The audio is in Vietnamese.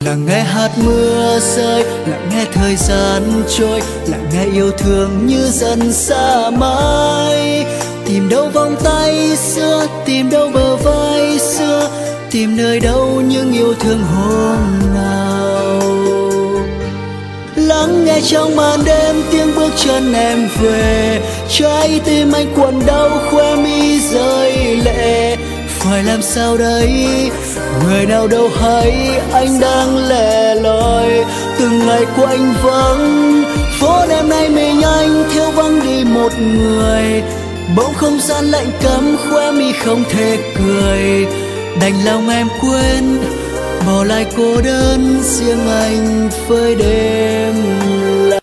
Lắng nghe hạt mưa rơi, lắng nghe thời gian trôi, lắng nghe yêu thương như dần xa mãi. Tìm đâu vòng tay xưa, tìm đâu bờ vai xưa, tìm nơi đâu những yêu thương hôm nào. Lắng nghe trong màn đêm tiếng bước chân em về, trái tim anh cuộn đau khóe mi rơi lệ. Phải làm sao đây, người nào đâu hay anh đang lẻ loi. Từng ngày của anh vắng, phố đêm nay mình anh thiếu vắng đi một người. Bỗng không gian lạnh cấm, khóe mi không thể cười. Đành lòng em quên, bỏ lại cô đơn riêng anh với đêm.